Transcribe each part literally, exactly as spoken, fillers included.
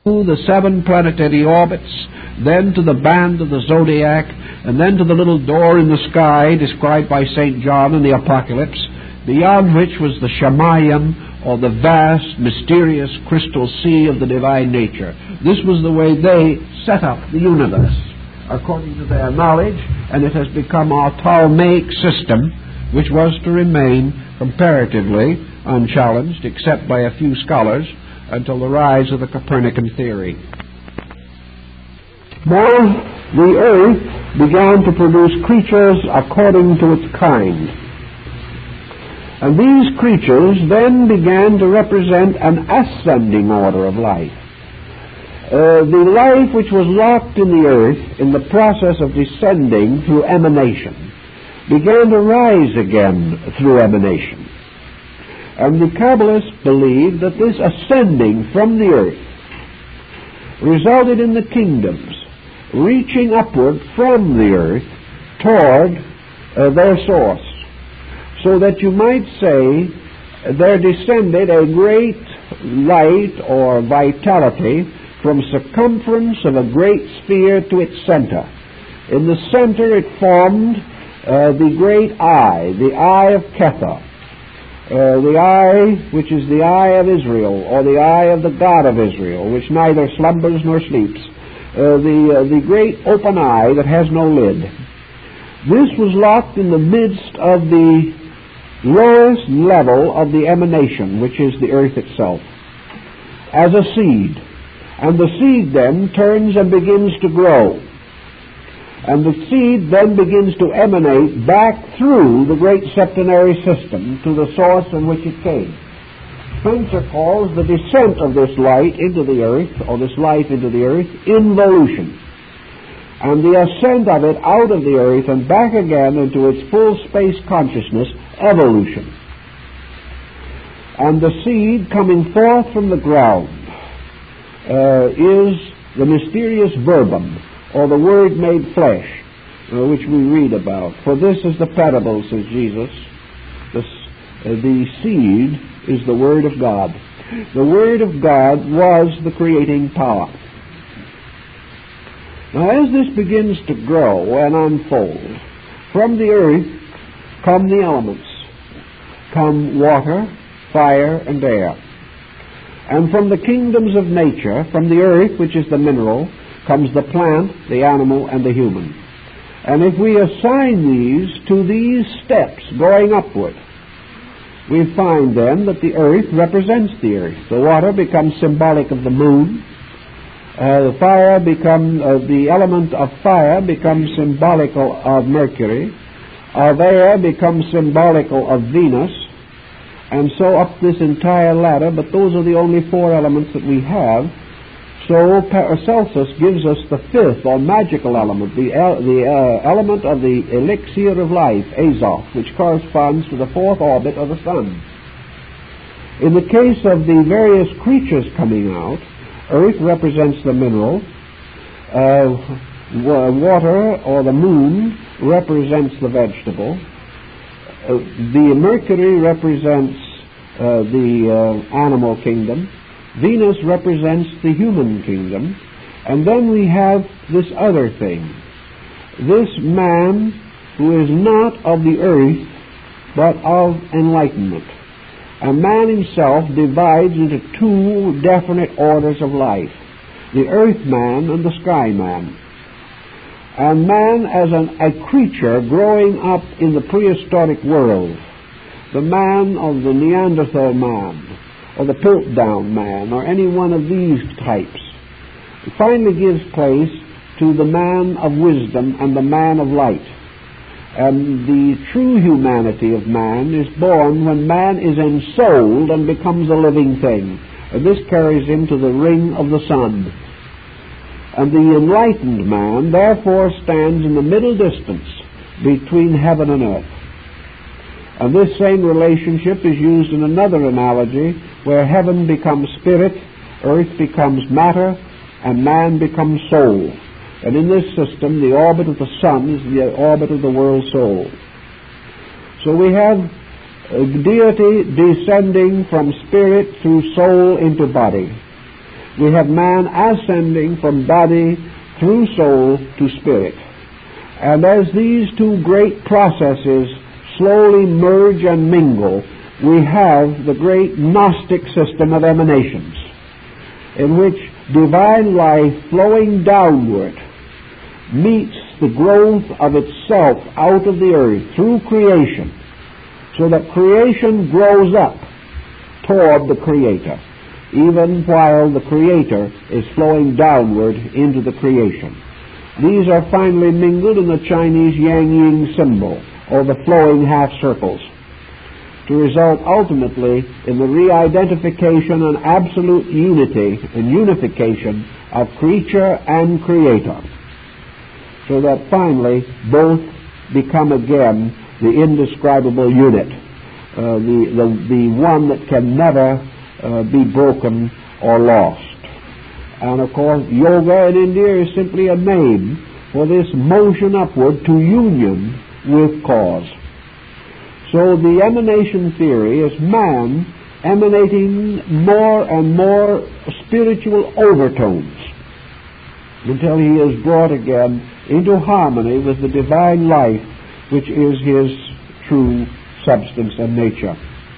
to the seven planetary orbits, then to the band of the zodiac, and then to the little door in the sky described by Saint John in the Apocalypse, beyond which was the Shamayim, or the vast, mysterious crystal sea of the divine nature. This was the way they set up the universe, according to their knowledge, and it has become our Ptolemaic system, which was to remain comparatively unchallenged, except by a few scholars, until the rise of the Copernican theory. More, the earth began to produce creatures according to its kind. And these creatures then began to represent an ascending order of life. Uh, the life which was locked in the earth in the process of descending through emanation began to rise again through emanation. And the Kabbalists believed that this ascending from the earth resulted in the kingdoms reaching upward from the earth toward uh, their source, so that you might say there descended a great light or vitality from circumference of a great sphere to its center. In the center it formed uh, the great eye, the eye of Ketha, uh, the eye which is the eye of Israel, or the eye of the God of Israel, which neither slumbers nor sleeps, uh, the, uh, the great open eye that has no lid. This was locked in the midst of the lowest level of the emanation, which is the earth itself, as a seed. And the seed then turns and begins to grow. And the seed then begins to emanate back through the great septenary system to the source in which it came. Spencer calls the descent of this light into the earth, or this life into the earth, involution. And the ascent of it out of the earth and back again into its full space consciousness, evolution. And the seed coming forth from the ground uh, is the mysterious verbum, or the Word made flesh, uh, which we read about. For this is the parable, says Jesus. This, uh, the seed is the Word of God. The Word of God was the creating power. Now, as this begins to grow and unfold, from the earth come the elements. Come water, fire, and air. And from the kingdoms of nature, from the earth, which is the mineral, comes the plant, the animal, and the human. And if we assign these to these steps going upward, we find then that the earth represents the earth. The water becomes symbolic of the moon. Uh, the fire become, uh, the element of fire becomes symbolical of Mercury. Of air becomes symbolical of Venus. And so up this entire ladder, but those are the only four elements that we have. So Paracelsus gives us the fifth or magical element, the, el- the uh, element of the elixir of life, Azoth, which corresponds to the fourth orbit of the sun. In the case of the various creatures coming out, earth represents the mineral, uh, water or the moon represents the vegetable, uh, the Mercury represents uh, the uh, animal kingdom, Venus represents the human kingdom, and then we have this other thing. This man who is not of the earth, but of enlightenment. And man himself divides into two definite orders of life, the earth man and the sky man. And man as an, a creature growing up in the prehistoric world, the man of the Neanderthal man, or the Piltdown man, or any one of these types, finally gives place to the man of wisdom and the man of light. And the true humanity of man is born when man is ensouled and becomes a living thing. And this carries him to the ring of the sun. And the enlightened man therefore stands in the middle distance between heaven and earth. And this same relationship is used in another analogy where heaven becomes spirit, earth becomes matter, and man becomes soul. And in this system, the orbit of the sun is the orbit of the world soul. So we have deity descending from spirit through soul into body. we have man ascending from body through soul to spirit. And as these two great processes slowly merge and mingle, we have the great Gnostic system of emanations, in which divine life flowing downward meets the growth of itself out of the earth through creation, so that creation grows up toward the Creator, even while the Creator is flowing downward into the creation. These are finally mingled in the Chinese Yang-Yin symbol, or the flowing half circles, to result ultimately in the re-identification and absolute unity and unification of creature and creator, so that finally both become again the indescribable unit, uh, the, the, the one that can never uh, be broken or lost. And of course, yoga in India is simply a name for this motion upward to union with cause. So the emanation theory is man emanating more and more spiritual overtones until he is brought again into harmony with the divine life, which is his true substance and nature.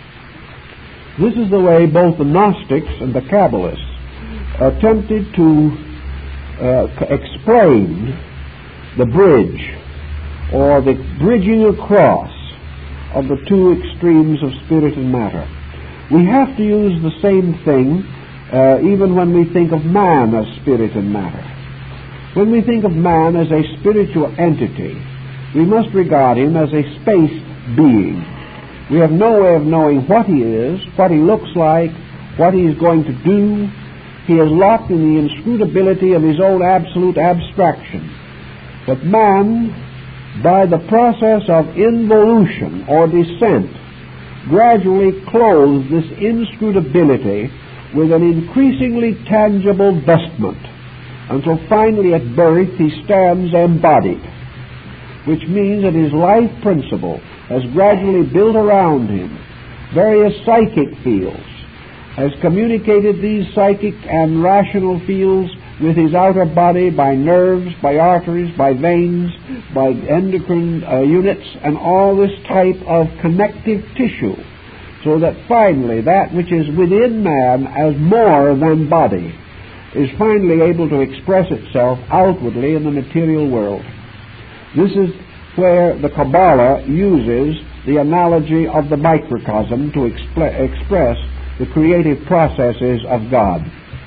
This is the way both the Gnostics and the Kabbalists attempted to uh, explain the bridge, or the bridging across of the two extremes of spirit and matter. We have to use the same thing uh, even when we think of man as spirit and matter. When we think of man as a spiritual entity, we must regard him as a space being. We have no way of knowing what he is, what he looks like, what he is going to do. He is locked in the inscrutability of his own absolute abstraction. But man, by the process of involution or descent, gradually clothes this inscrutability with an increasingly tangible vestment, until finally at birth he stands embodied, which means that his life principle has gradually built around him various psychic fields, has communicated these psychic and rational fields with his outer body by nerves, by arteries, by veins, by endocrine uh, units, and all this type of connective tissue, so that finally that which is within man as more than body is finally able to express itself outwardly in the material world. This is where the Kabbalah uses the analogy of the microcosm to expl- express the creative processes of God.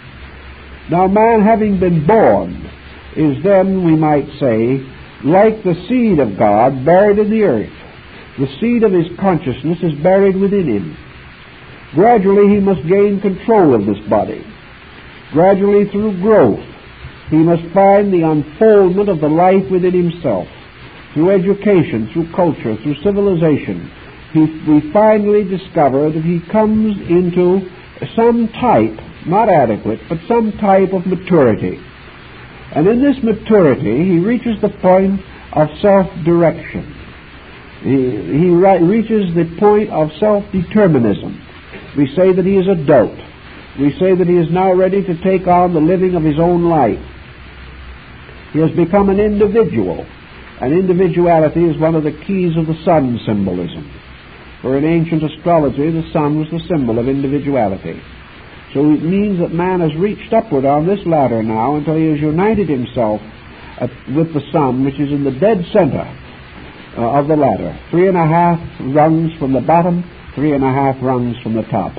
Now, man, having been born, is then, we might say, like the seed of God buried in the earth. The seed of his consciousness is buried within him. Gradually, he must gain control of this body. Gradually, through growth, he must find the unfoldment of the life within himself. Through education, through culture, through civilization, he, we finally discover that he comes into some type, not adequate, but some type of maturity. And in this maturity, he reaches the point of self-direction. He, he re- reaches the point of self-determinism. We say that he is adult. We say that he is now ready to take on the living of his own life. He has become an individual. And individuality is one of the keys of the sun symbolism. For in ancient astrology, the sun was the symbol of individuality. So it means that man has reached upward on this ladder now until he has united himself at, with the sun, which is in the dead center uh, of the ladder. Three and a half rungs from the bottom, three and a half rungs from the top.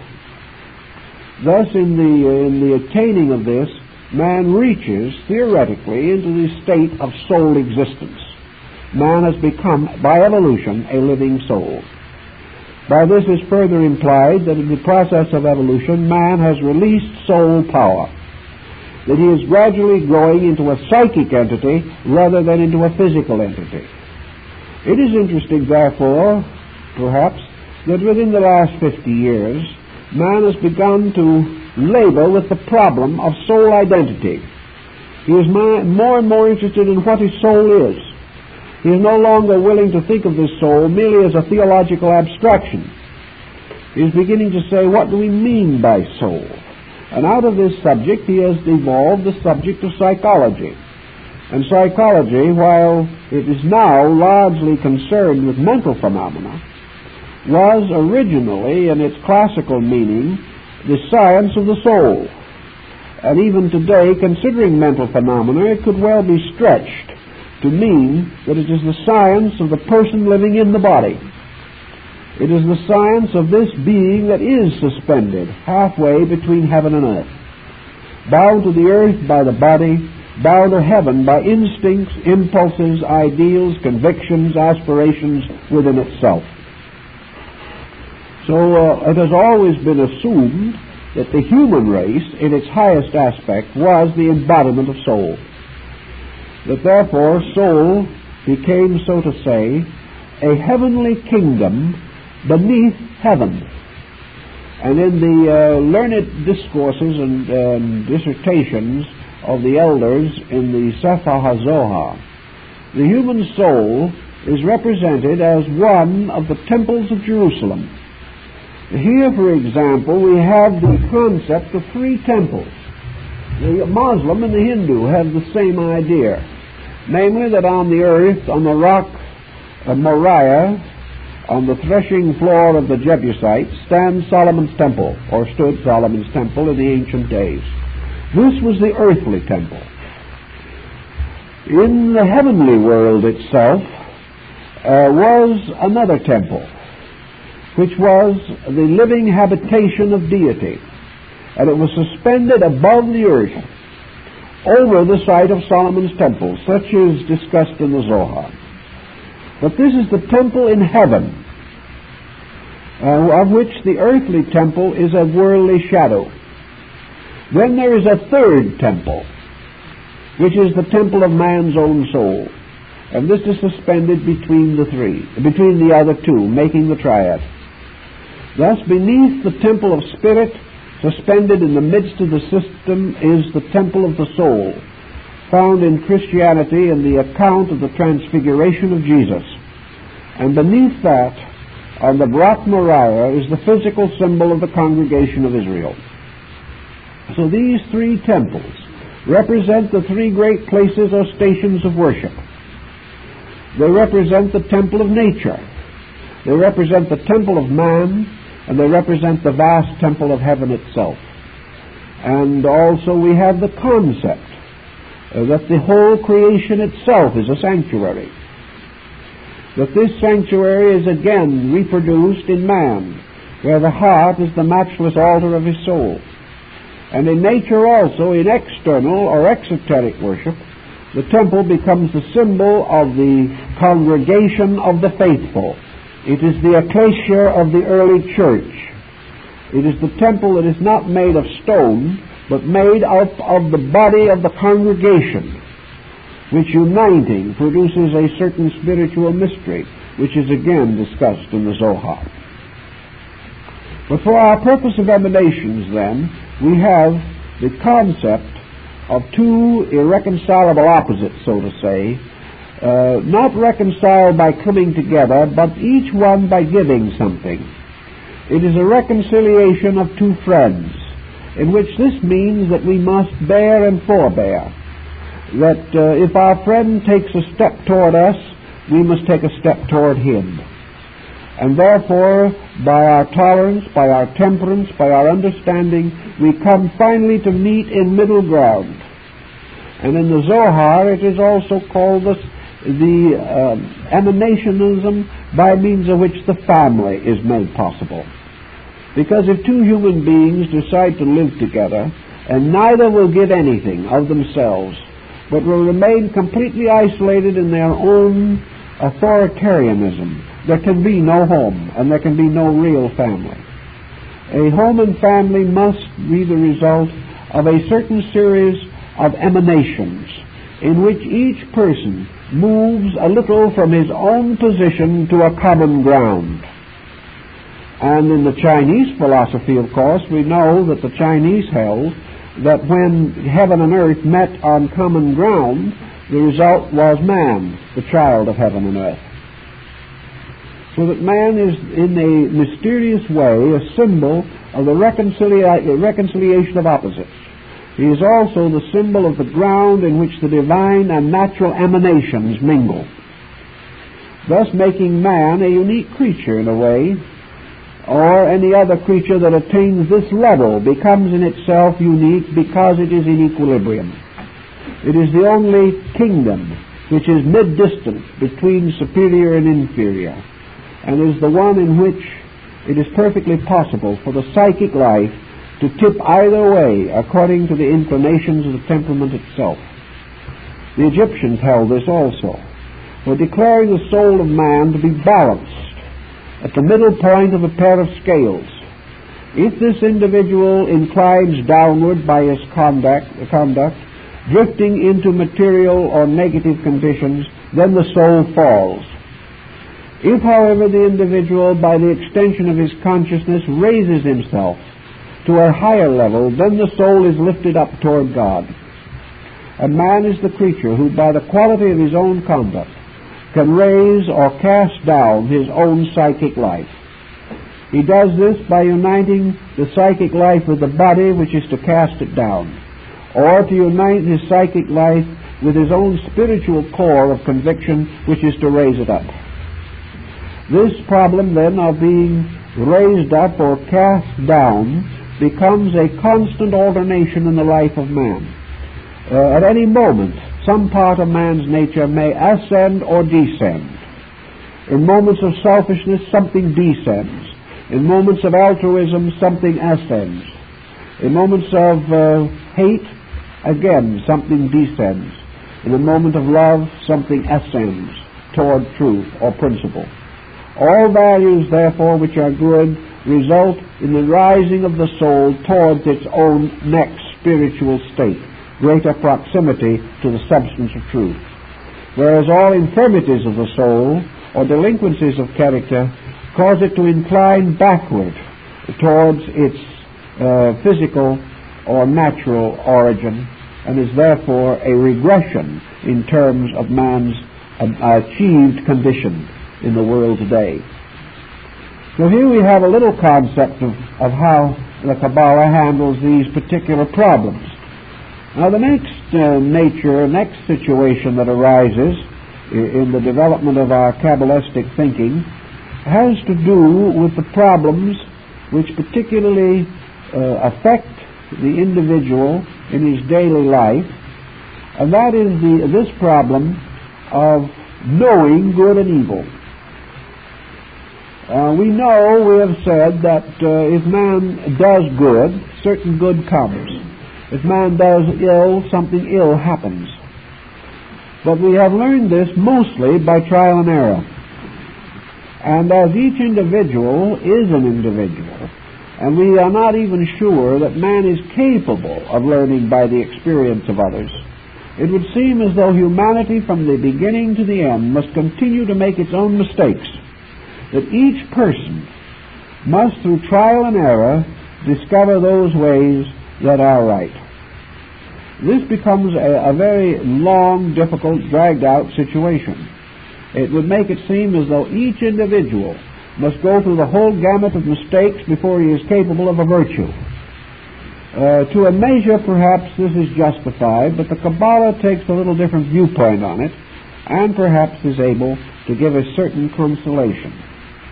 Thus, in the, uh, in the attaining of this, man reaches, theoretically, into the state of soul existence. Man has become, by evolution, a living soul. By this is further implied that in the process of evolution, man has released soul power, that he is gradually growing into a psychic entity rather than into a physical entity. It is interesting, therefore, perhaps, that within the last fifty years, man has begun to labor with the problem of soul identity. He is more and more interested in what his soul is. He is no longer willing to think of this soul merely as a theological abstraction. He is beginning to say, what do we mean by soul? And out of this subject he has evolved the subject of psychology. And psychology, while it is now largely concerned with mental phenomena, was originally, in its classical meaning, the science of the soul. And even today, considering mental phenomena, it could well be stretched to mean that it is the science of the person living in the body. It is the science of this being that is suspended halfway between heaven and earth, bound to the earth by the body, bound to heaven by instincts, impulses, ideals, convictions, aspirations within itself. So uh, it has always been assumed that the human race, in its highest aspect, was the embodiment of soul. That therefore soul became, so to say, a heavenly kingdom beneath heaven. And in the uh, learned discourses and um, dissertations of the elders in the Sefer HaZohar, the human soul is represented as one of the temples of Jerusalem. Here, for example, we have the concept of three temples. The Muslim and the Hindu have the same idea, namely that on the earth, on the rock of Moriah, on the threshing floor of the Jebusites, stands Solomon's temple, or stood Solomon's temple in the ancient days. This was the earthly temple. In the heavenly world itself uh, was another temple, which was the living habitation of deity, and it was suspended above the earth over the site of Solomon's temple, such is discussed in the Zohar. But this is the temple in heaven, uh, of which the earthly temple is a worldly shadow. Then there is a third temple, which is the temple of man's own soul. And this is suspended between the three, between the other two, making the triad. Thus, beneath the temple of spirit, suspended in the midst of the system, is the temple of the soul, found in Christianity in the account of the transfiguration of Jesus. And beneath that, on the rock Moriah, is the physical symbol of the congregation of Israel. So these three temples represent the three great places or stations of worship. They represent the temple of nature. They represent the temple of man, and they represent the vast temple of heaven itself. And also we have the concept uh, that the whole creation itself is a sanctuary. That this sanctuary is again reproduced in man, where the heart is the matchless altar of his soul. And in nature also, in external or exoteric worship, the temple becomes the symbol of the congregation of the faithful. It is the ecclesia of the early church. It is the temple that is not made of stone, but made up of the body of the congregation, which uniting produces a certain spiritual mystery, which is again discussed in the Zohar. But for our purpose of emanations, then, we have the concept of two irreconcilable opposites, so to say, uh, not reconciled by coming together, but each one by giving something. It is a reconciliation of two friends, in which this means that we must bear and forbear. That uh, if our friend takes a step toward us, we must take a step toward him. And therefore, by our tolerance, by our temperance, by our understanding, we come finally to meet in middle ground. And in the Zohar, it is also called the, the uh, emanationism by means of which the family is made possible. Because if two human beings decide to live together, and neither will give anything of themselves, but will remain completely isolated in their own authoritarianism, there can be no home, and there can be no real family. A home and family must be the result of a certain series of emanations, in which each person moves a little from his own position to a common ground. And in the Chinese philosophy, of course, we know that the Chinese held that when heaven and earth met on common ground, the result was man, the child of heaven and earth. So that man is in a mysterious way a symbol of the reconcilia- reconciliation of opposites. He is also the symbol of the ground in which the divine and natural emanations mingle, thus making man a unique creature in a way, or any other creature that attains this level becomes in itself unique because it is in equilibrium. It is the only kingdom which is mid-distant between superior and inferior, and is the one in which it is perfectly possible for the psychic life to tip either way according to the inclinations of the temperament itself. The Egyptians held this also, for declaring the soul of man to be balanced at the middle point of a pair of scales. If this individual inclines downward by his conduct, conduct, drifting into material or negative conditions, then the soul falls. If, however, the individual, by the extension of his consciousness, raises himself to a higher level, then the soul is lifted up toward God. And man is the creature who, by the quality of his own conduct, can raise or cast down his own psychic life. He does this by uniting the psychic life with the body, which is to cast it down, or to unite his psychic life with his own spiritual core of conviction, which is to raise it up. This problem, then, of being raised up or cast down becomes a constant alternation in the life of man. Uh, at any moment, some part of man's nature may ascend or descend. In moments of selfishness, something descends. In moments of altruism, something ascends. In moments of uh, hate, again, something descends. In a moment of love, something ascends toward truth or principle. All values, therefore, which are good, result in the rising of the soul towards its own next spiritual state, greater proximity to the substance of truth. Whereas all infirmities of the soul, or delinquencies of character, cause it to incline backward towards its uh, physical or natural origin, and is therefore a regression in terms of man's uh, achieved condition in the world today. So here we have a little concept of, of how the Kabbalah handles these particular problems. Now the next uh, nature, next situation that arises in the development of our Kabbalistic thinking has to do with the problems which particularly uh, affect the individual in his daily life, and that is the, this problem of knowing good and evil. Uh, we know, we have said, that uh, if man does good, certain good comes. If man does ill, something ill happens. But we have learned this mostly by trial and error. And as each individual is an individual, and we are not even sure that man is capable of learning by the experience of others, it would seem as though humanity from the beginning to the end must continue to make its own mistakes, that each person must, through trial and error, discover those ways that are right. This becomes a, a very long, difficult, dragged-out situation. It would make it seem as though each individual must go through the whole gamut of mistakes before he is capable of a virtue. Uh, to a measure, perhaps, this is justified, but the Kabbalah takes a little different viewpoint on it, and perhaps is able to give a certain consolation.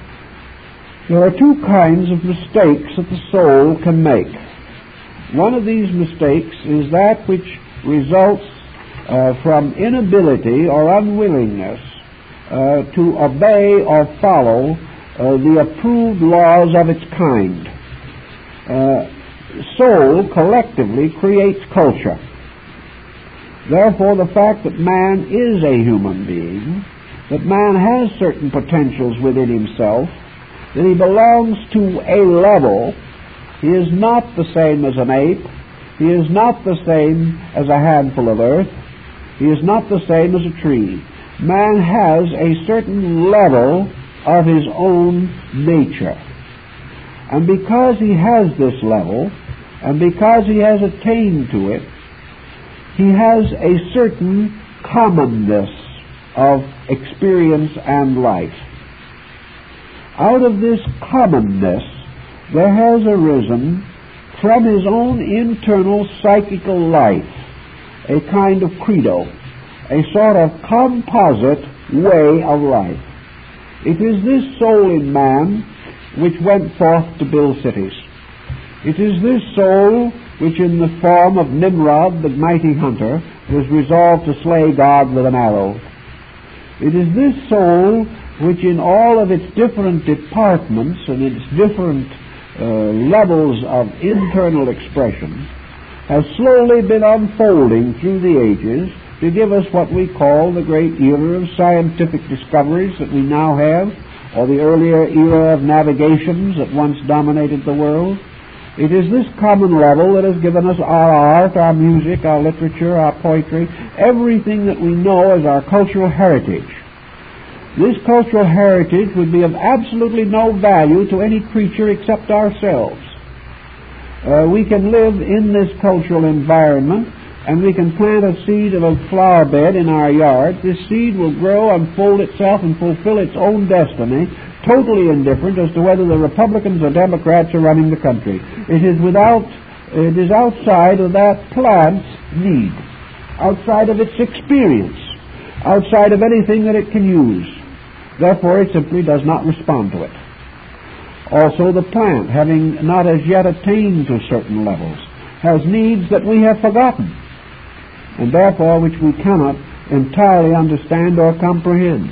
There are two kinds of mistakes that the soul can make. One of these mistakes is that which results uh, from inability or unwillingness uh, to obey or follow uh, the approved laws of its kind. Uh, soul collectively creates culture. Therefore, the fact that man is a human being, that man has certain potentials within himself, that he belongs to a level. He is not the same as an ape. He is not the same as a handful of earth. He is not the same as a tree. Man has a certain level of his own nature. And because he has this level, and because he has attained to it, he has a certain commonness of experience and life. Out of this commonness there has arisen from his own internal psychical life a kind of credo, a sort of composite way of life. It is this soul in man which went forth to build cities. It is this soul which in the form of Nimrod, the mighty hunter, was resolved to slay God with an arrow. It is this soul which in all of its different departments and its different uh, levels of internal expression has slowly been unfolding through the ages to give us what we call the great era of scientific discoveries that we now have, or the earlier era of navigations that once dominated the world. It is this common level that has given us our art, our music, our literature, our poetry, everything that we know as our cultural heritage. This cultural heritage would be of absolutely no value to any creature except ourselves. Uh, we can live in this cultural environment, and we can plant a seed of a flower bed in our yard. This seed will grow, unfold itself, and fulfill its own destiny, totally indifferent as to whether the Republicans or Democrats are running the country. It is without, it is outside of that plant's need, outside of its experience, outside of anything that it can use. Therefore, it simply does not respond to it. Also, the plant, having not as yet attained to certain levels, has needs that we have forgotten, and therefore which we cannot entirely understand or comprehend.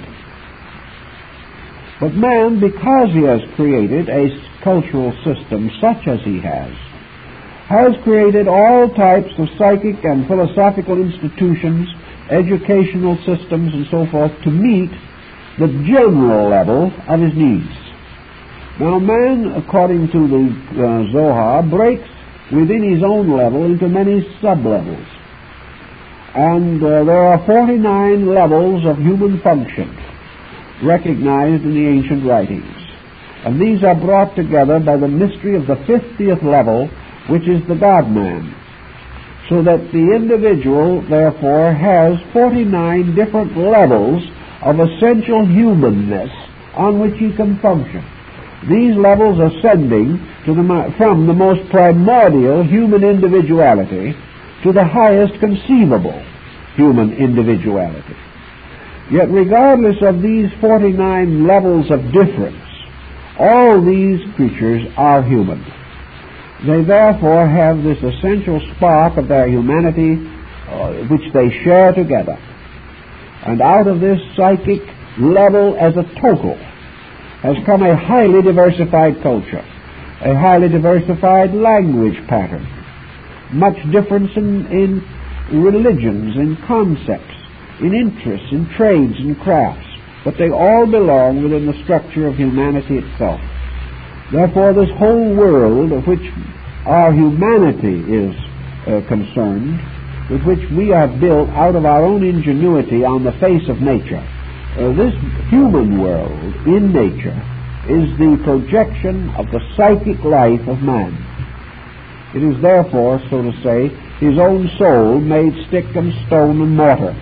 But man, because he has created a cultural system such as he has, has created all types of psychic and philosophical institutions, educational systems, and so forth to meet the general level of his needs. Now, man, according to the uh, Zohar, breaks within his own level into many sub-levels. And uh, there are forty-nine levels of human function recognized in the ancient writings. And these are brought together by the mystery of the fiftieth level, which is the God-man. So that the individual, therefore, has forty-nine different levels of essential humanness on which he can function. These levels ascending to the, from the most primordial human individuality to the highest conceivable human individuality. Yet regardless of these forty-nine levels of difference, all these creatures are human. They therefore have this essential spark of their humanity uh, which they share together. And out of this psychic level as a total has come a highly diversified culture, a highly diversified language pattern, much difference in, in religions, in concepts, in interests, in trades and crafts, but they all belong within the structure of humanity itself. Therefore, this whole world of which our humanity is uh, concerned, with which we have built out of our own ingenuity on the face of nature, Uh, this human world in nature is the projection of the psychic life of man. It is therefore, so to say, his own soul made stick and stone and mortar.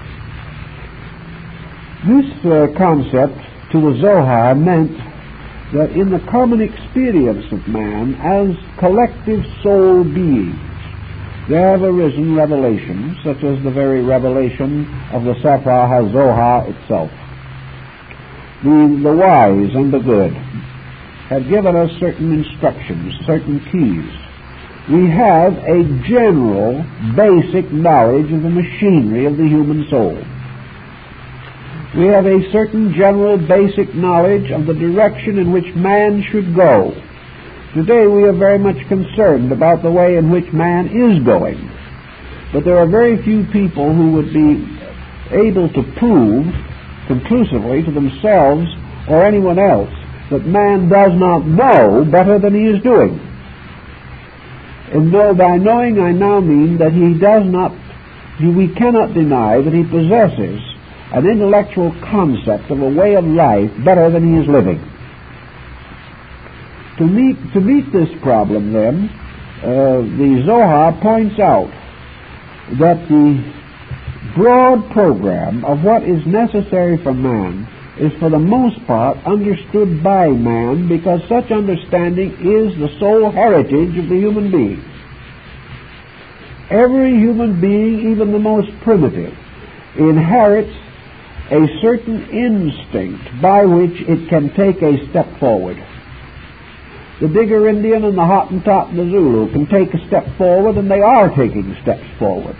This uh, concept to the Zohar meant that in the common experience of man as collective soul beings, there have arisen revelations, such as the very revelation of the Sefer HaZohar itself. The, the wise and the good have given us certain instructions, certain keys. We have a general, basic knowledge of the machinery of the human soul. We have a certain general, basic knowledge of the direction in which man should go. Today we are very much concerned about the way in which man is going. But there are very few people who would be able to prove conclusively to themselves or anyone else that man does not know better than he is doing. And no, by knowing I now mean that he does not, we cannot deny that he possesses an intellectual concept of a way of life better than he is living. To meet, to meet this problem, then, uh, the Zohar points out that the broad program of what is necessary for man is for the most part understood by man, because such understanding is the sole heritage of the human being. Every human being, even the most primitive, inherits a certain instinct by which it can take a step forward. The Digger Indian and the Hottentot and the Zulu can take a step forward, and they are taking steps forward.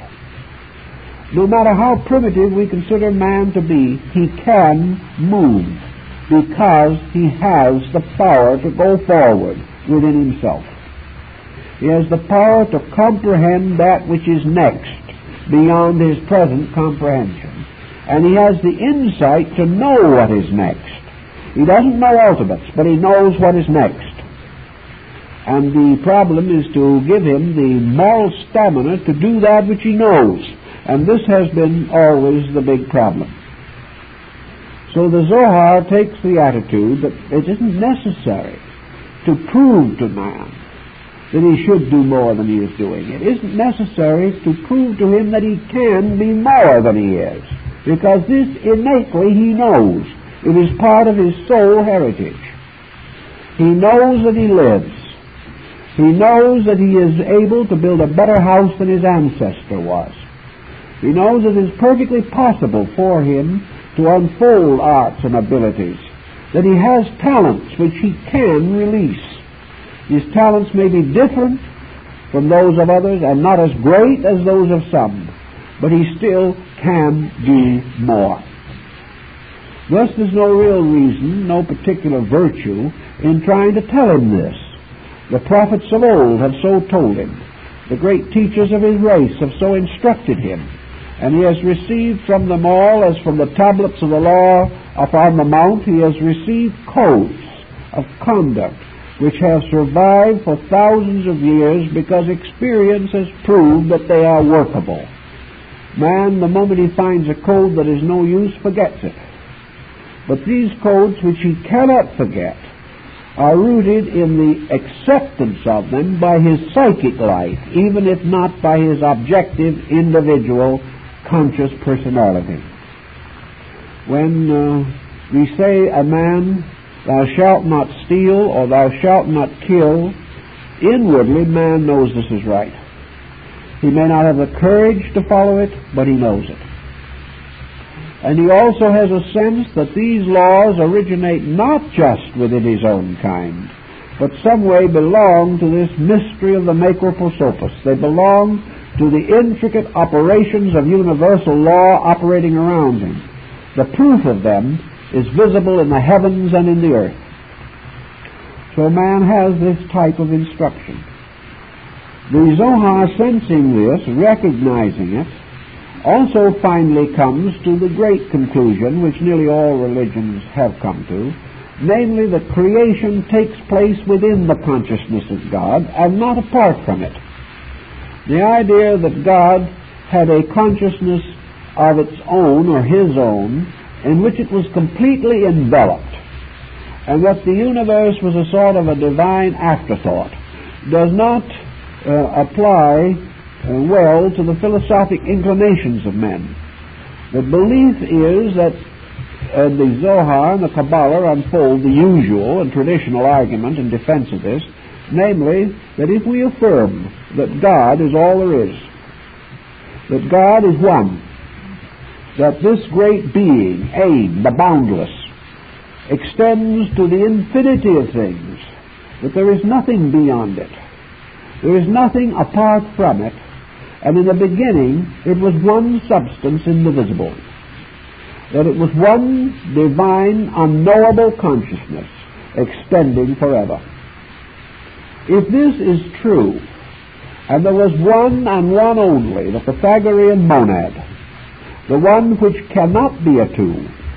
No matter how primitive we consider man to be, he can move because he has the power to go forward within himself. He has the power to comprehend that which is next beyond his present comprehension. And he has the insight to know what is next. He doesn't know ultimates, but he knows what is next. And the problem is to give him the moral stamina to do that which he knows. And this has been always the big problem. So the Zohar takes the attitude that it isn't necessary to prove to man that he should do more than he is doing. It isn't necessary to prove to him that he can be more than he is, because this innately he knows. It is part of his soul heritage. He knows that he lives. He knows that he is able to build a better house than his ancestor was. He knows it is perfectly possible for him to unfold arts and abilities, that he has talents which he can release. His talents may be different from those of others and not as great as those of some, but he still can do more. Thus there's no real reason, no particular virtue in trying to tell him this. The prophets of old have so told him. The great teachers of his race have so instructed him. And he has received from them all, as from the tablets of the law upon the mount, he has received codes of conduct which have survived for thousands of years because experience has proved that they are workable. Man, the moment he finds a code that is no use, forgets it. But these codes which he cannot forget are rooted in the acceptance of them by his psychic life, even if not by his objective, individual, conscious personality. When uh, we say a man, thou shalt not steal, or thou shalt not kill, inwardly man knows this is right. He may not have the courage to follow it, but he knows it. And he also has a sense that these laws originate not just within his own kind, but some way belong to this mystery of the Maker Prosopis. They belong to the intricate operations of universal law operating around him. The proof of them is visible in the heavens and in the earth. So man has this type of instruction. The Zohar, sensing this, recognizing it, also finally comes to the great conclusion which nearly all religions have come to, namely that creation takes place within the consciousness of God and not apart from it. The idea that God had a consciousness of its own, or his own, in which it was completely enveloped, and that the universe was a sort of a divine afterthought, does not uh, apply uh, well to the philosophic inclinations of men. The belief is that uh, the Zohar and the Kabbalah unfold the usual and traditional argument in defense of this, namely, that if we affirm that God is all there is, that God is one, that this great being, Ein, the boundless, extends to the infinity of things, that there is nothing beyond it, there is nothing apart from it, and in the beginning it was one substance indivisible, that it was one divine, unknowable consciousness extending forever. If this is true, and there was one and one only, the Pythagorean monad, the one which cannot be a two,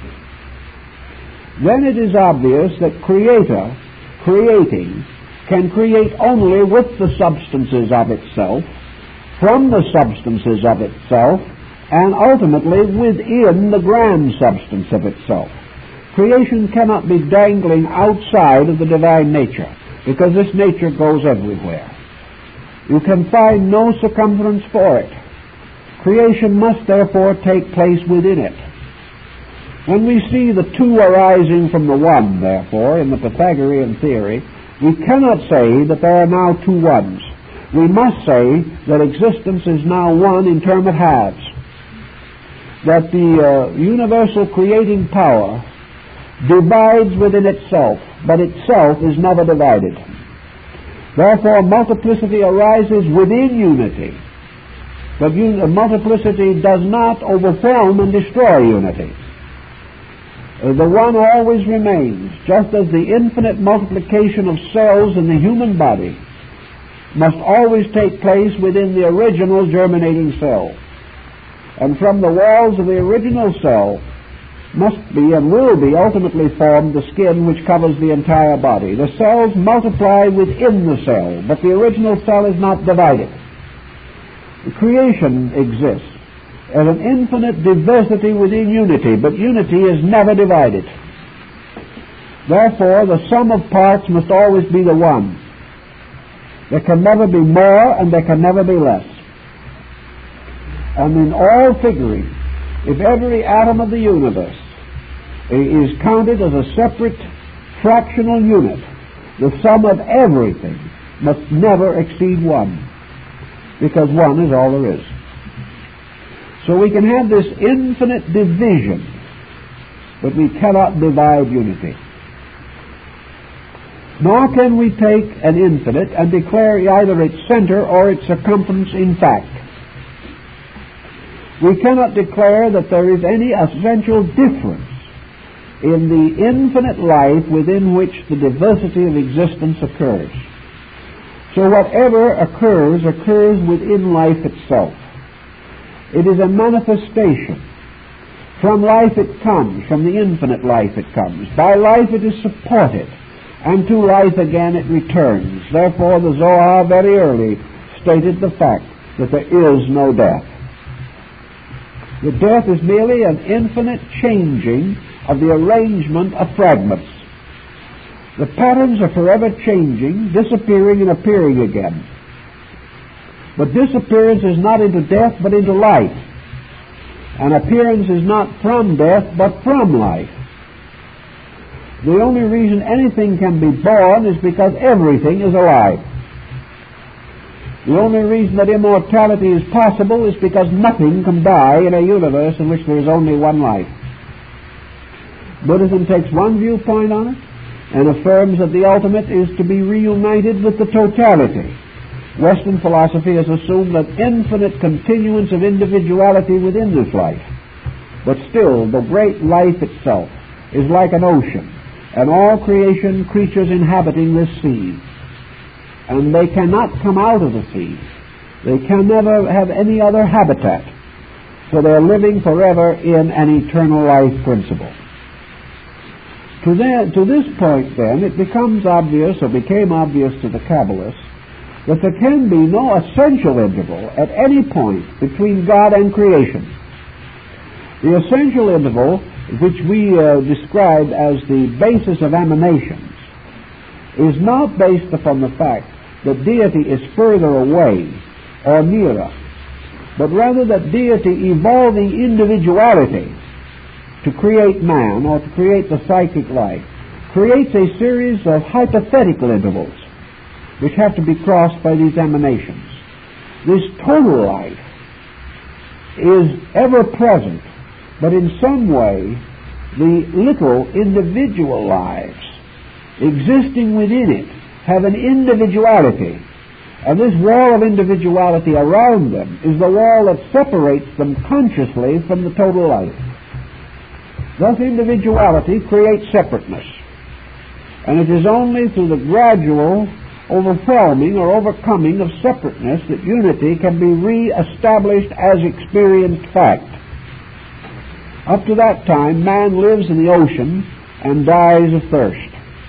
then it is obvious that Creator, creating, can create only with the substances of itself, from the substances of itself, and ultimately within the grand substance of itself. Creation cannot be dangling outside of the divine nature, because this nature goes everywhere. You can find no circumference for it. Creation must therefore take place within it. When we see the two arising from the one, therefore, in the Pythagorean theory, we cannot say that there are now two ones. We must say that existence is now one in terms of halves. That the uh, universal creating power divides within itself, but itself is never divided. Therefore, multiplicity arises within unity. But un- multiplicity does not overwhelm and destroy unity. Uh, the one always remains, just as the infinite multiplication of cells in the human body must always take place within the original germinating cell. And from the walls of the original cell must be and will be ultimately formed the skin which covers the entire body. The cells multiply within the cell, but the original cell is not divided. The creation exists as an infinite diversity within unity, but unity is never divided. Therefore, the sum of parts must always be the one. There can never be more and there can never be less. And in all figuring, if every atom of the universe is counted as a separate fractional unit, the sum of everything must never exceed one, because one is all there is. So we can have this infinite division, but we cannot divide unity. Nor can we take an infinite and declare either its center or its circumference in fact. We cannot declare that there is any essential difference in the infinite life within which the diversity of existence occurs. So whatever occurs, occurs within life itself. It is a manifestation. From life it comes, from the infinite life it comes. By life it is supported, and to life again it returns. Therefore the Zohar very early stated the fact that there is no death. The death is merely an infinite changing of the arrangement of fragments. The patterns are forever changing, disappearing and appearing again. But disappearance is not into death, but into life. And appearance is not from death, but from life. The only reason anything can be born is because everything is alive. The only reason that immortality is possible is because nothing can die in a universe in which there is only one life. Buddhism takes one viewpoint on it and affirms that the ultimate is to be reunited with the totality. Western philosophy has assumed that infinite continuance of individuality within this life. But still, the great life itself is like an ocean, and all creation, creatures inhabiting this sea. And they cannot come out of the sea. They can never have any other habitat. So they're living forever in an eternal life principle. To, that, to this point, then, it becomes obvious, or became obvious to the Kabbalists, that there can be no essential interval at any point between God and creation. The essential interval, which we uh, describe as the basis of emanations, is not based upon the fact that deity is further away or nearer, but rather that deity evolving individuality to create man or to create the psychic life creates a series of hypothetical intervals which have to be crossed by these emanations. This total life is ever present, but in some way the little individual lives existing within it have an individuality, and this wall of individuality around them is the wall that separates them consciously from the total life. Thus individuality creates separateness, and it is only through the gradual overwhelming or overcoming of separateness that unity can be re-established as experienced fact. Up to that time, man lives in the ocean and dies of thirst.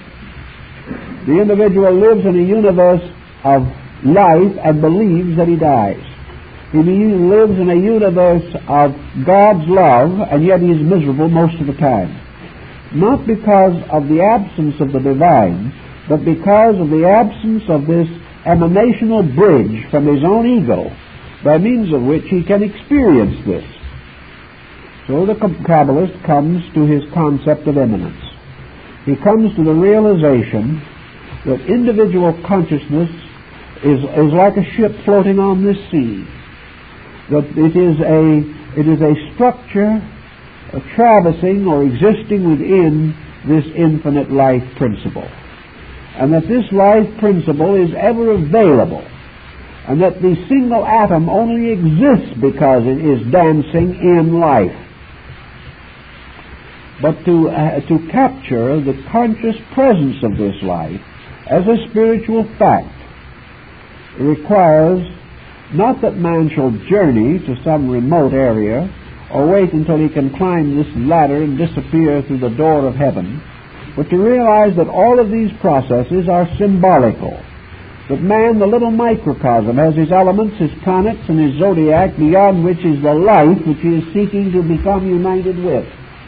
The individual lives in a universe of life and believes that he dies. He lives in a universe of God's love, and yet he is miserable most of the time. Not because of the absence of the divine, but because of the absence of this emanational bridge from his own ego, by means of which he can experience this. So the Kabbalist comes to his concept of immanence. He comes to the realization that individual consciousness is, is like a ship floating on this sea. That it is a, it is a structure a traversing or existing within this infinite life principle. And that this life principle is ever available. And that the single atom only exists because it is dancing in life. But to, uh, to capture the conscious presence of this life as a spiritual fact requires not that man shall journey to some remote area or wait until he can climb this ladder and disappear through the door of heaven, but to realize that all of these processes are symbolical. That man, the little microcosm, has his elements, his planets, and his zodiac, beyond which is the life which he is seeking to become united with.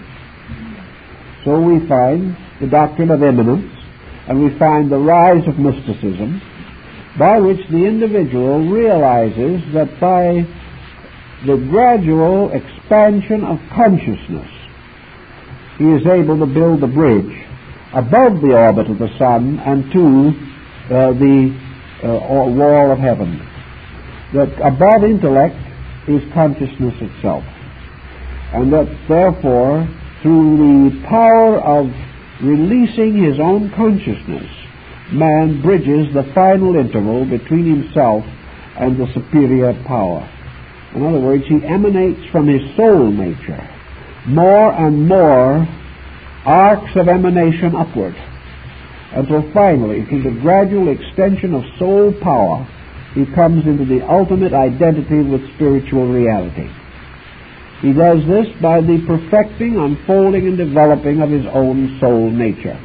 So we find the doctrine of immanence, and we find the rise of mysticism, by which the individual realizes that by the gradual expansion of consciousness, he is able to build a bridge above the orbit of the sun and to uh, the uh, wall of heaven. That above intellect is consciousness itself. And that therefore, through the power of releasing his own consciousness, man bridges the final interval between himself and the superior power. In other words, he emanates from his soul nature more and more arcs of emanation upward, until finally, through the gradual extension of soul power, he comes into the ultimate identity with spiritual reality. He does this by the perfecting, unfolding, and developing of his own soul nature.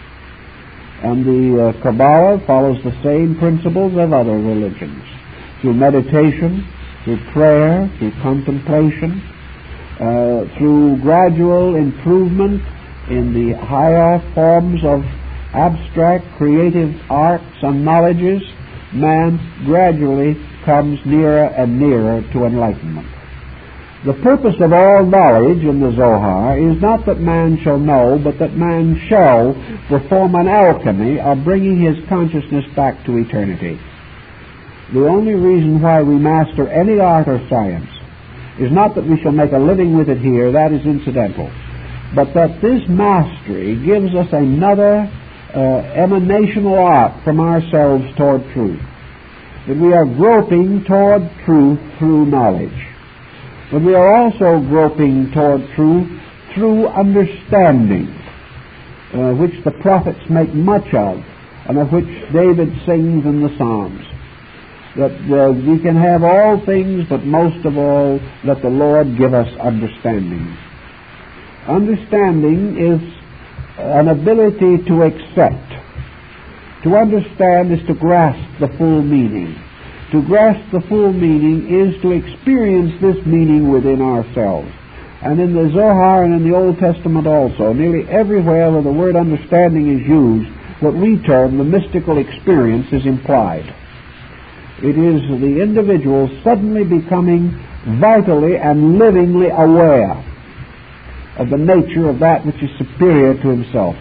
And the uh, Kabbalah follows the same principles of other religions. Through meditation, through prayer, through contemplation, uh, through gradual improvement in the higher forms of abstract creative arts and knowledges, man gradually comes nearer and nearer to enlightenment. The purpose of all knowledge in the Zohar is not that man shall know, but that man shall perform an alchemy of bringing his consciousness back to eternity. The only reason why we master any art or science is not that we shall make a living with it here, that is incidental, but that this mastery gives us another uh, emanational arc from ourselves toward truth. That we are groping toward truth through knowledge. But we are also groping toward truth through understanding, uh, which the prophets make much of, and of which David sings in the Psalms. That uh, we can have all things, but most of all, let the Lord give us understanding. Understanding is an ability to accept. To understand is to grasp the full meaning. To grasp the full meaning is to experience this meaning within ourselves. And in the Zohar and in the Old Testament also, nearly everywhere where the word understanding is used, what we term the mystical experience is implied. It is the individual suddenly becoming vitally and livingly aware of the nature of that which is superior to himself.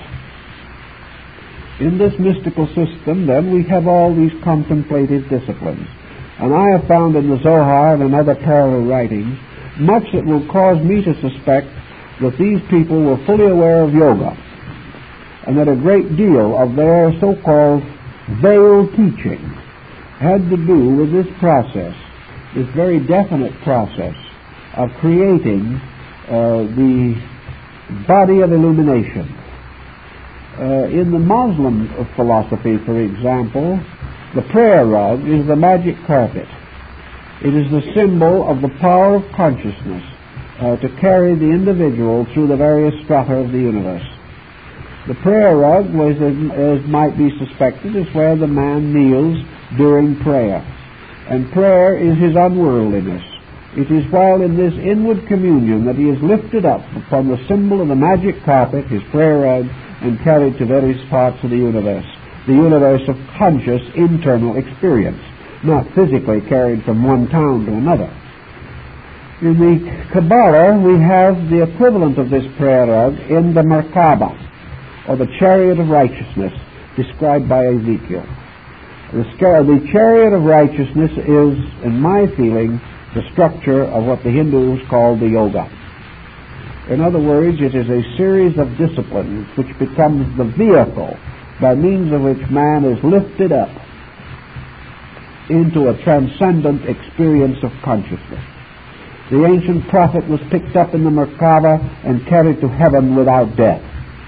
In this mystical system, then, we have all these contemplative disciplines. And I have found in the Zohar and in other parallel writings much that will cause me to suspect that these people were fully aware of yoga, and that a great deal of their so-called veiled teaching had to do with this process, this very definite process of creating uh, the body of illumination. Uh, in the Muslim philosophy, for example, the prayer rug is the magic carpet. It is the symbol of the power of consciousness uh, to carry the individual through the various strata of the universe. The prayer rug, was, as, as might be suspected, is where the man kneels during prayer. And prayer is his unworldliness. It is while in this inward communion that he is lifted up upon the symbol of the magic carpet, his prayer rug, and carried to various parts of the universe. The universe of conscious internal experience, not physically carried from one town to another. In the Kabbalah, we have the equivalent of this prayer rug in the Merkabah, or the chariot of righteousness, described by Ezekiel. The, the chariot of righteousness is, in my feeling, the structure of what the Hindus call the yoga. In other words, it is a series of disciplines which becomes the vehicle by means of which man is lifted up into a transcendent experience of consciousness. The ancient prophet was picked up in the Merkabah and carried to heaven without death.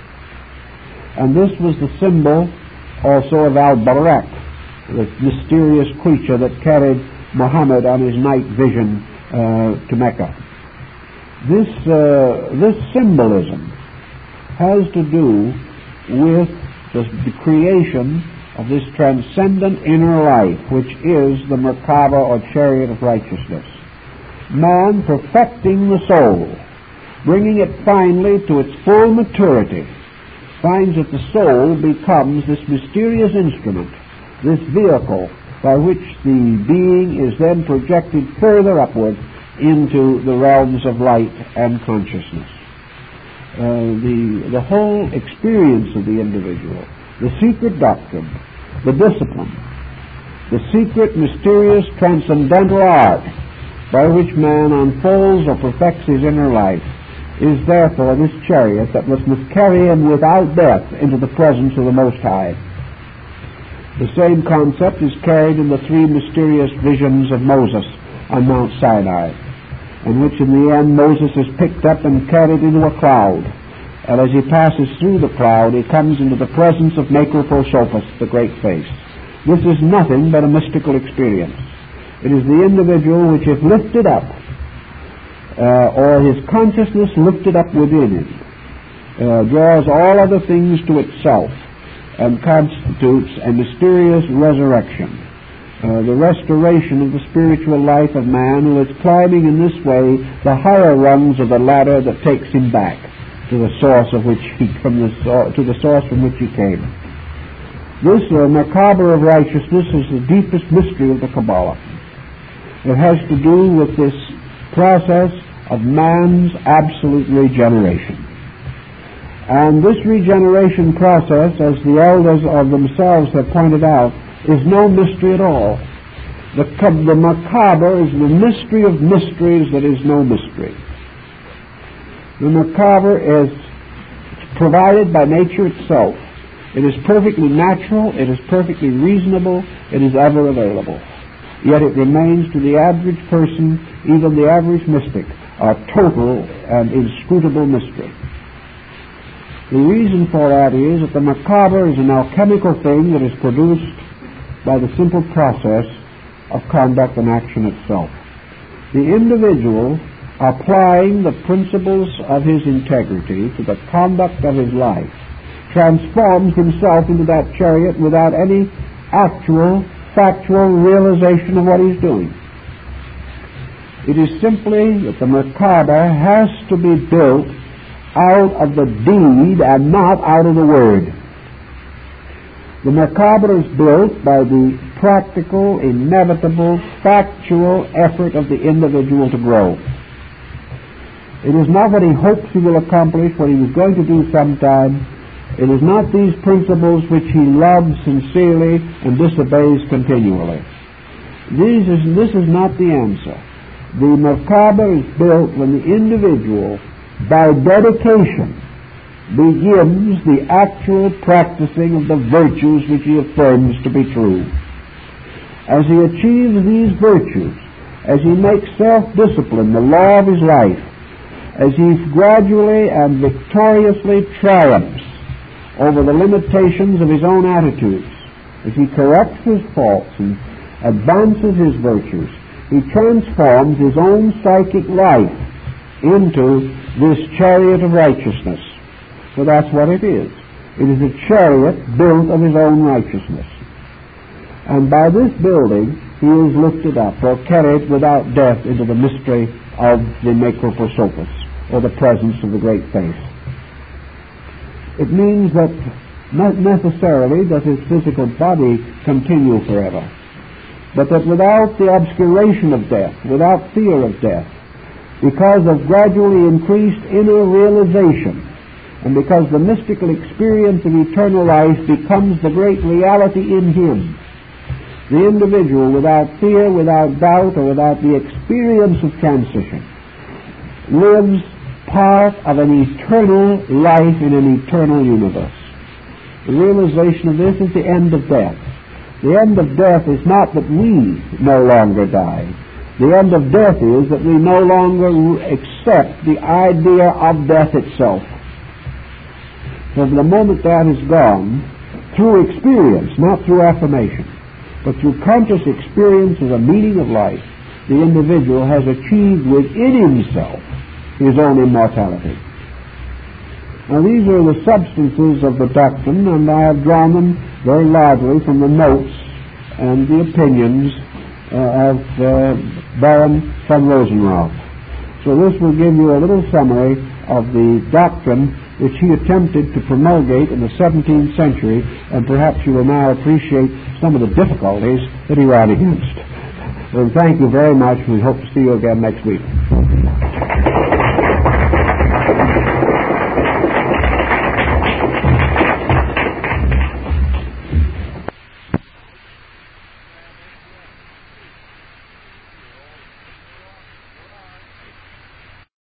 And this was the symbol also of Al-Barak, the mysterious creature that carried Muhammad on his night vision uh, to Mecca. This, uh, this symbolism has to do with the, the creation of this transcendent inner life, which is the Merkabah or chariot of righteousness. Man perfecting the soul, bringing it finally to its full maturity, finds that the soul becomes this mysterious instrument, this vehicle by which the being is then projected further upward into the realms of light and consciousness. Uh, the, the whole experience of the individual, the secret doctrine, the discipline, the secret, mysterious, transcendental art by which man unfolds or perfects his inner life, is therefore this chariot that must carry him without death into the presence of the Most High. The same concept is carried in the three mysterious visions of Moses on Mount Sinai, in which in the end Moses is picked up and carried into a cloud, and as he passes through the cloud he comes into the presence of Macroprosopus, the Great Face. This is nothing but a mystical experience. It is the individual which, if lifted up, uh, or his consciousness lifted up within him, uh, draws all other things to itself and constitutes a mysterious resurrection, uh, the restoration of the spiritual life of man, who is climbing in this way the higher rungs of the ladder that takes him back to the source of which he from the so- to the source from which he came. This uh, Merkabah of righteousness is the deepest mystery of the Kabbalah. It has to do with this process of man's absolute regeneration. And this regeneration process, as the elders of themselves have pointed out, is no mystery at all. The, the Merkabah is the mystery of mysteries that is no mystery. The Merkabah is provided by nature itself. It is perfectly natural, it is perfectly reasonable, it is ever available. Yet it remains to the average person, even the average mystic, a total and inscrutable mystery. The reason for that is that the Merkabah is an alchemical thing that is produced by the simple process of conduct and action itself. The individual, applying the principles of his integrity to the conduct of his life, transforms himself into that chariot without any actual, factual realization of what he's doing. It is simply that the Merkabah has to be built out of the deed and not out of the word. The Merkabah is built by the practical, inevitable, factual effort of the individual to grow. It is not what he hopes he will accomplish, what he was going to do sometime. It is not these principles which he loves sincerely and disobeys continually. This is, this is not the answer. The Merkabah is built when the individual, by dedication, begins the actual practicing of the virtues which he affirms to be true. As he achieves these virtues, as he makes self-discipline the law of his life, as he gradually and victoriously triumphs over the limitations of his own attitudes, as he corrects his faults and advances his virtues, he transforms his own psychic life into this chariot of righteousness. So that's what it is. It is a chariot built of his own righteousness. And by this building, he is lifted up or carried without death into the mystery of the Macroprosopus, or the presence of the Great Face. It means that not necessarily does his physical body continue forever, but that without the obscuration of death, without fear of death, because of gradually increased inner realization, and because the mystical experience of eternal life becomes the great reality in him, the individual, without fear, without doubt, or without the experience of transition, lives part of an eternal life in an eternal universe. The realization of this is the end of death. The end of death is not that we no longer die. The end of death is that we no longer accept the idea of death itself. From the moment that is gone, through experience, not through affirmation, but through conscious experience of the meaning of life, the individual has achieved within himself his own immortality. Now, these are the substances of the doctrine, and I have drawn them very largely from the notes and the opinions uh, of uh, Baron von Rosenroth. So this will give you a little summary of the doctrine which he attempted to promulgate in the seventeenth century, and perhaps you will now appreciate some of the difficulties that he ran against. And thank you very much. We hope to see you again next week.